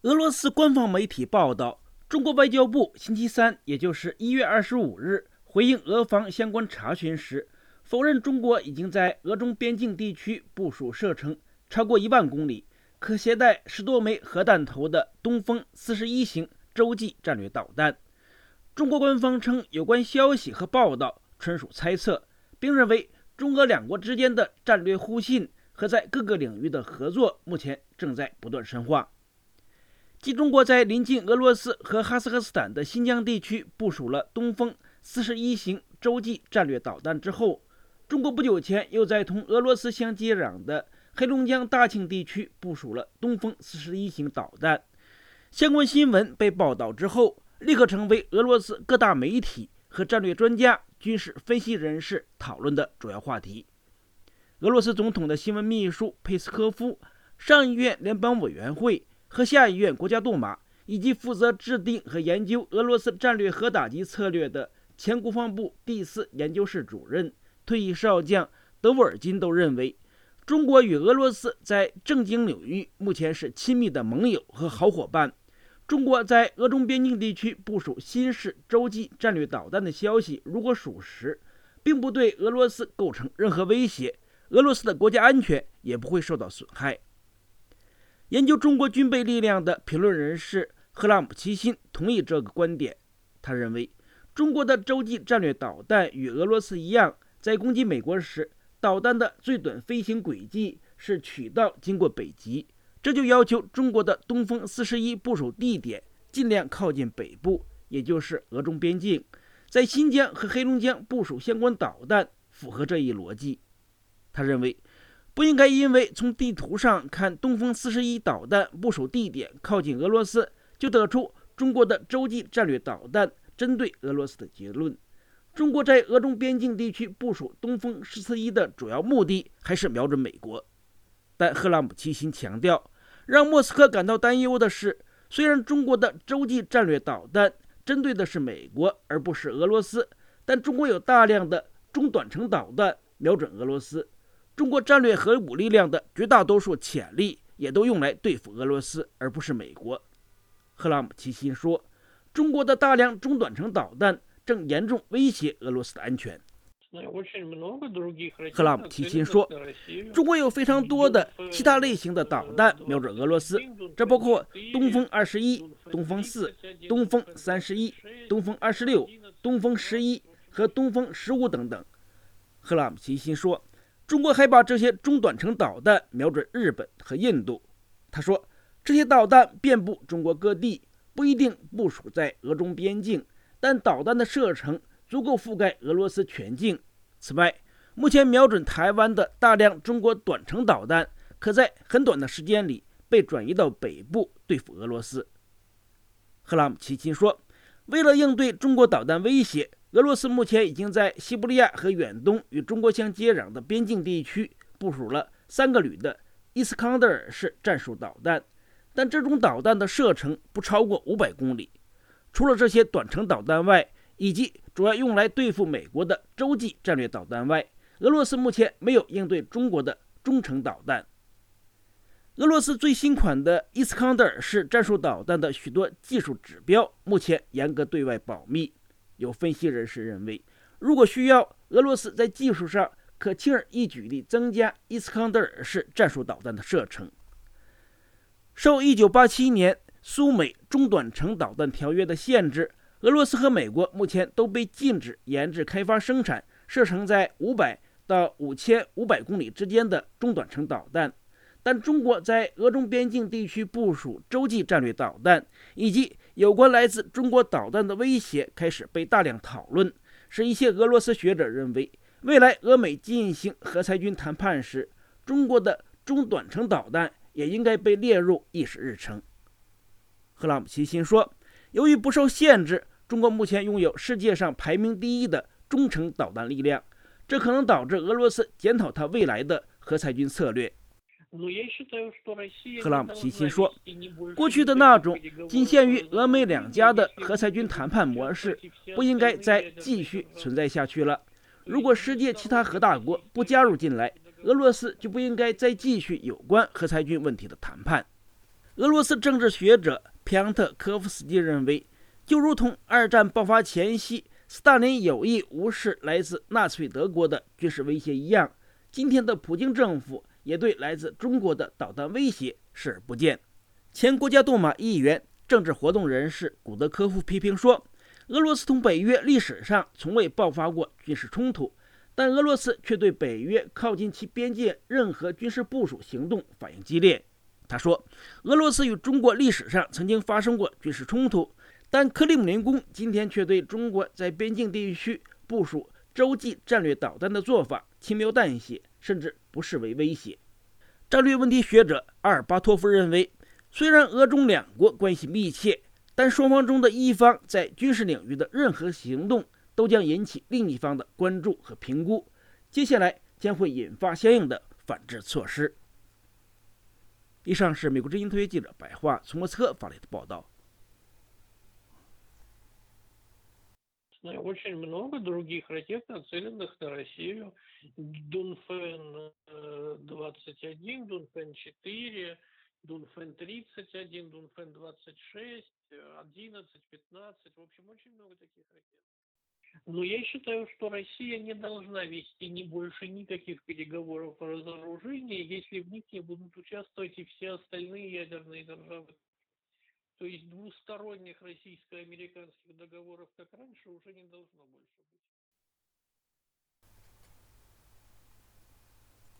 俄罗斯官方媒体报道，中国外交部星期三，也就是1月25日，回应俄方相关查询时，否认中国已经在俄中边境地区部署射程超过1万公里、可携带10多枚核弹头的东风41型洲际战略导弹。中国官方称，有关消息和报道纯属猜测，并认为中俄两国之间的战略互信和在各个领域的合作目前正在不断深化。继中国在临近俄罗斯和哈萨克斯坦的新疆地区部署了东风41型洲际战略导弹之后，中国不久前又在同俄罗斯相接壤的黑龙江大庆地区部署了东风41型导弹。相关新闻被报道之后，立刻成为俄罗斯各大媒体和战略专家、军事分析人士讨论的主要话题。俄罗斯总统的新闻秘书佩斯科夫、上议院联邦委员会和下议院国家杜马，以及负责制定和研究俄罗斯战略核打击策略的前国防部第4研究室主任、退役少将德沃尔金都认为，中国与俄罗斯在政经领域目前是亲密的盟友和好伙伴。中国在俄中边境地区部署新式洲际战略导弹的消息如果属实，并不对俄罗斯构成任何威胁，俄罗斯的国家安全也不会受到损害。研究中国军备力量的评论人士赫拉姆齐辛同意这个观点。他认为，中国的洲际战略导弹与俄罗斯一样，在攻击美国时，导弹的最短飞行轨迹是曲道经过北极，这就要求中国的东风41部署地点尽量靠近北部，也就是俄中边境。在新疆和黑龙江部署相关导弹符合这一逻辑。他认为，不应该因为从地图上看东风41导弹部署地点靠近俄罗斯，就得出中国的洲际战略导弹针对俄罗斯的结论。中国在俄中边境地区部署东风41的主要目的还是瞄准美国。但赫拉姆齐辛强调，让莫斯科感到担忧的是，虽然中国的洲际战略导弹针对的是美国而不是俄罗斯，但中国有大量的中短程导弹瞄准俄罗斯。中国战略核武力量的绝大多数潜力也都用来对付俄罗斯，而不是美国。赫拉姆齐辛说，中国的大量中短程导弹正严重威胁俄罗斯的安全。赫拉姆齐辛说，中国有非常多的其他类型的导弹瞄准俄罗斯，这包括东风21、东风4、东风31、东风26、东风11和东风15等等。赫拉姆齐辛说，中国还把这些中短程导弹瞄准日本和印度。他说，这些导弹遍布中国各地，不一定部署在俄中边境，但导弹的射程足够覆盖俄罗斯全境。此外，目前瞄准台湾的大量中国短程导弹，可在很短的时间里被转移到北部对付俄罗斯。赫拉姆齐辛说，为了应对中国导弹威胁，俄罗斯目前已经在西伯利亚和远东与中国相接壤的边境地区部署了3个旅的伊斯康德尔式战术导弹，但这种导弹的射程不超过500公里。除了这些短程导弹外，以及主要用来对付美国的洲际战略导弹外，俄罗斯目前没有应对中国的中程导弹。俄罗斯最新款的伊斯康德尔式战术导弹的许多技术指标目前严格对外保密。有分析人士认为，如果需要，俄罗斯在技术上可轻而易举地增加伊斯康德尔式战术导弹的射程。受1987年苏美中短程导弹条约的限制，俄罗斯和美国目前都被禁止研制、开发、生产射程在500到5500公里之间的中短程导弹。但中国在俄中边境地区部署洲际战略导弹，以及有关来自中国导弹的威胁开始被大量讨论，使一些俄罗斯学者认为，未来俄美进行核裁军谈判时，中国的中短程导弹也应该被列入议事日程。赫拉姆齐辛说，由于不受限制，中国目前拥有世界上排名第1的中程导弹力量，这可能导致俄罗斯检讨它未来的核裁军策略。赫拉姆齐辛说，过去的那种仅限于俄美两家的核裁军谈判模式不应该再继续存在下去了。如果世界其他核大国不加入进来，俄罗斯就不应该再继续有关核裁军问题的谈判。 俄罗斯政治学者皮昂特科夫斯基认为，就如同二战爆发前夕斯大林有意无视来自纳粹德国的军事威胁一样，今天的普京政府也对来自中国的导弹威胁视而不见。前国家杜马议员、政治活动人士古德科夫批评说，俄罗斯同北约历史上从未爆发过军事冲突，但俄罗斯却对北约靠近其边界任何军事部署行动反应激烈。他说，俄罗斯与中国历史上曾经发生过军事冲突，但克里姆林宫今天却对中国在边境地区部署洲际战略导弹的做法轻描淡写，甚至不视为威胁。战略问题学者阿尔巴托夫认为，虽然俄中两国关系密切，但双方中的一方在军事领域的任何行动都将引起另一方的关注和评估，接下来将会引发相应的反制措施。以上是美国之音特约记者白桦从莫斯科发来的报道。 Очень много других ракет, нацеленных на Россию. Дунфен-21, Дунфен-4, Дунфен-31, Дунфен-26, 11, 15. В общем, очень много таких ракет. Но я считаю, что Россия не должна вести ни больше никаких переговоров по разоружению, если в них не будут участвовать и все остальные ядерные державы. То есть двусторонних российско-американских договоров, как раньше, уже не должно больше быть.